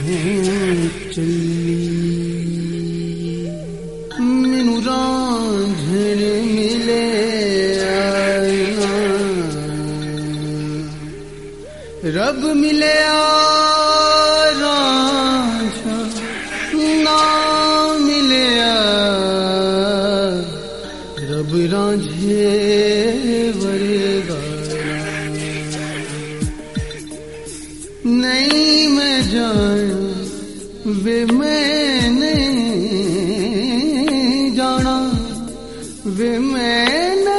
चली मैनू रांझण मिले रब मिले रांझा ना मिले रब रांझे वरेगा नहीं मैं जाना वे मैं नहीं जाना वे मैं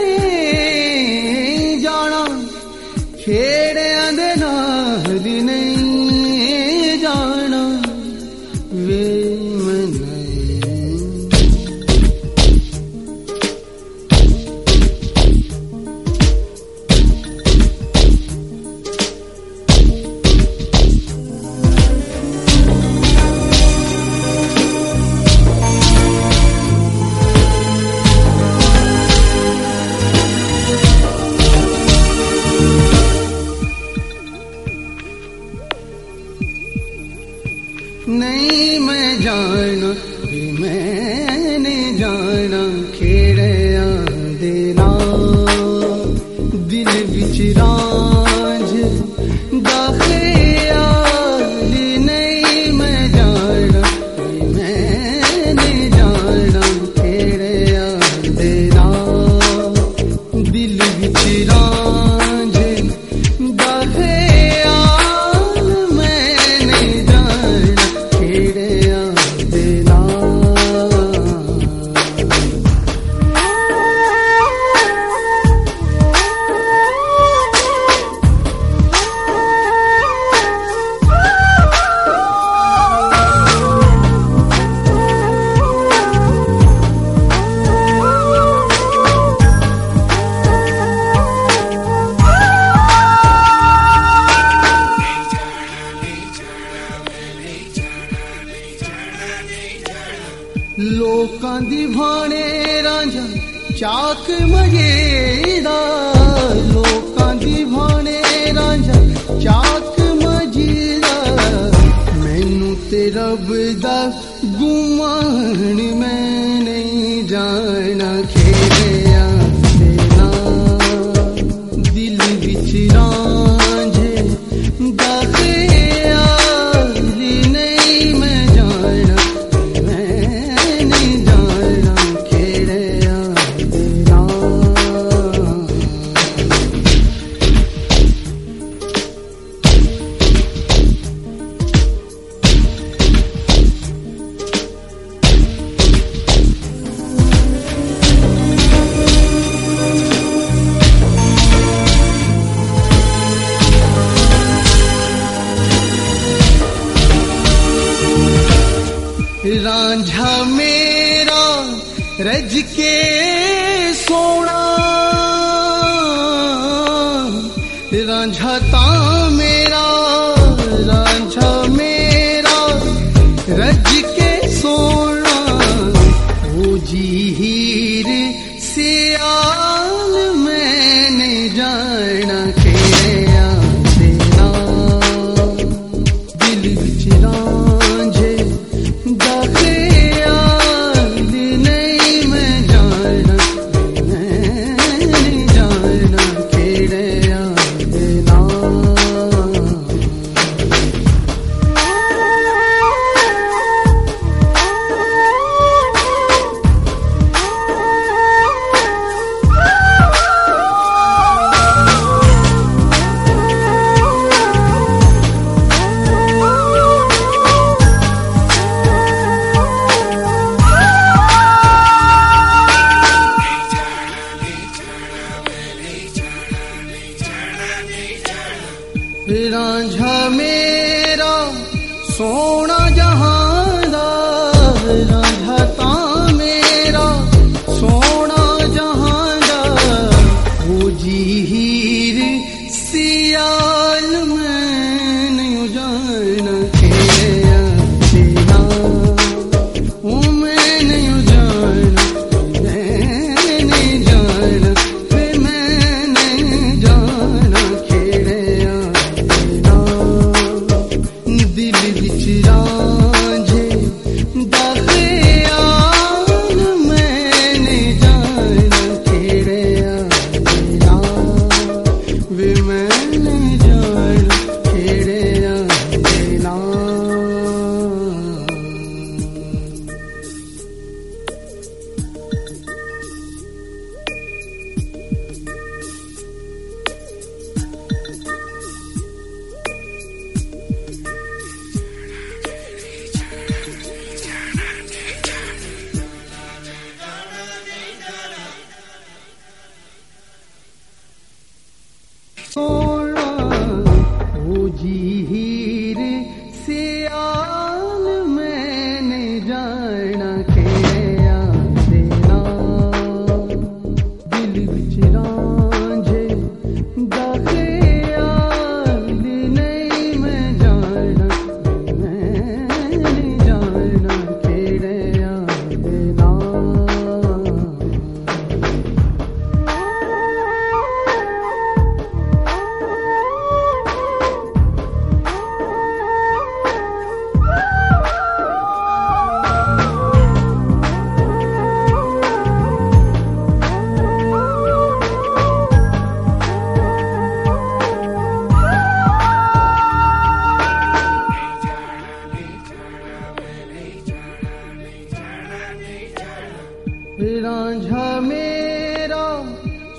नहीं जाना खेड़ियां दे नाल नहीं जाना वे मैं नहीं मैं जाना भी मैंने जाना खेड़ियां दे नाल दिल विच रांझ दा ख्याल नहीं मैं जाना भी मैंने जाना खेड़ियां दे नाल दिल विच रांझ दा लोकां दी भाने रांझा चाक मजेदा लोकां दी भाने रांझा चाक मजेदा मैनू ते रब दा गुमान मैं नहीं जाना खेड़ियां दे नाल दिल विच रांझे दा ख्याल नहीं मैं जाना रांझा मेरा रज के सोना रांझा ता मेरा रांझा मेरा रज के सोना ओ जी हीर सियाल मैंने जाना खेड़ियां दे नाल दिल विच रांझे दा ख्याल नहीं मैं जाना खेड़ियां दे नाल रांझा मेरा सोना जहां दा रांझा ता मेरा सोना जहां दा ओ जी हीर सियाल मैं नहीं जाना खेड़ियां दे नाल ओ मैं नहीं जाना दिल विच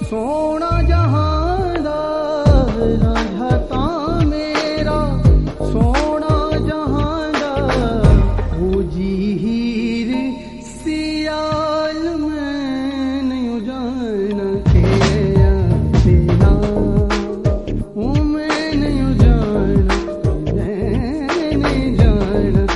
सोना जहां दा रांझा तां मेरा सोना जहां दा ओ जी हीर सियाल मैं नहीं जाना तेरा तेरा ओ मैं नहीं जाना